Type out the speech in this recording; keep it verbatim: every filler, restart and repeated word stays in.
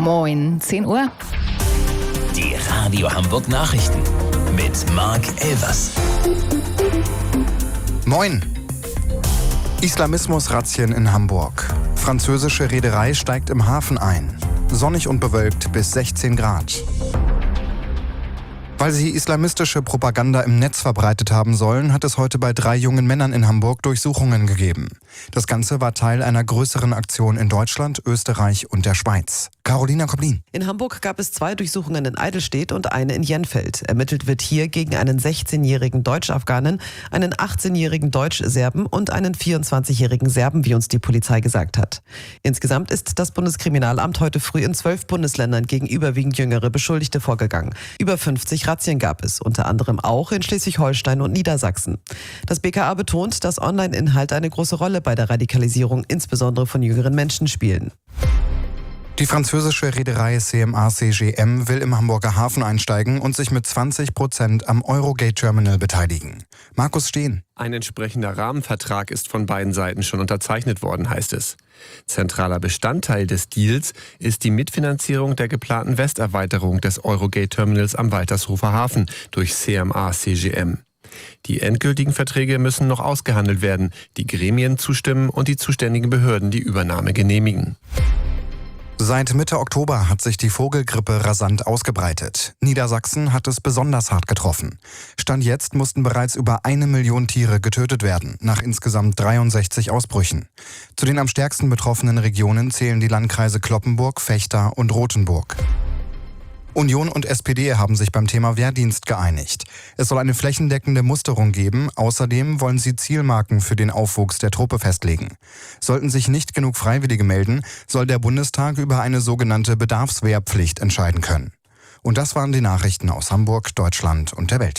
Moin, zehn Uhr. Die Radio Hamburg Nachrichten mit Marc Elvers. Moin. Islamismus-Razzien in Hamburg. Französische Reederei steigt im Hafen ein. Sonnig und bewölkt bis sechzehn Grad. Weil sie islamistische Propaganda im Netz verbreitet haben sollen, hat es heute bei drei jungen Männern in Hamburg Durchsuchungen gegeben. Das Ganze war Teil einer größeren Aktion in Deutschland, Österreich und der Schweiz. Carolina Koblin. In Hamburg gab es zwei Durchsuchungen in Eidelstedt und eine in Jenfeld. Ermittelt wird hier gegen einen sechzehnjährigen Deutsch-Afghanen, einen achtzehnjährigen Deutsch-Serben und einen vierundzwanzigjährigen Serben, wie uns die Polizei gesagt hat. Insgesamt ist das Bundeskriminalamt heute früh in zwölf Bundesländern gegen überwiegend jüngere Beschuldigte vorgegangen. Über fünfzig Razzien gab es, unter anderem auch in Schleswig-Holstein und Niedersachsen. Das B K A betont, dass Online-Inhalte eine große Rolle bei der Radikalisierung, insbesondere von jüngeren Menschen, spielen. Die französische Reederei C M A C G M will im Hamburger Hafen einsteigen und sich mit zwanzig Prozent am Eurogate-Terminal beteiligen. Markus Steen. Ein entsprechender Rahmenvertrag ist von beiden Seiten schon unterzeichnet worden, heißt es. Zentraler Bestandteil des Deals ist die Mitfinanzierung der geplanten Westerweiterung des Eurogate-Terminals am Waltershofer Hafen durch C M A C G M. Die endgültigen Verträge müssen noch ausgehandelt werden, die Gremien zustimmen und die zuständigen Behörden die Übernahme genehmigen. Seit Mitte Oktober hat sich die Vogelgrippe rasant ausgebreitet. Niedersachsen hat es besonders hart getroffen. Stand jetzt mussten bereits über eine Million Tiere getötet werden, nach insgesamt dreiundsechzig Ausbrüchen. Zu den am stärksten betroffenen Regionen zählen die Landkreise Cloppenburg, Vechta und Rothenburg. Union und S P D haben sich beim Thema Wehrdienst geeinigt. Es soll eine flächendeckende Musterung geben. Außerdem wollen sie Zielmarken für den Aufwuchs der Truppe festlegen. Sollten sich nicht genug Freiwillige melden, soll der Bundestag über eine sogenannte Bedarfswehrpflicht entscheiden können. Und das waren die Nachrichten aus Hamburg, Deutschland und der Welt.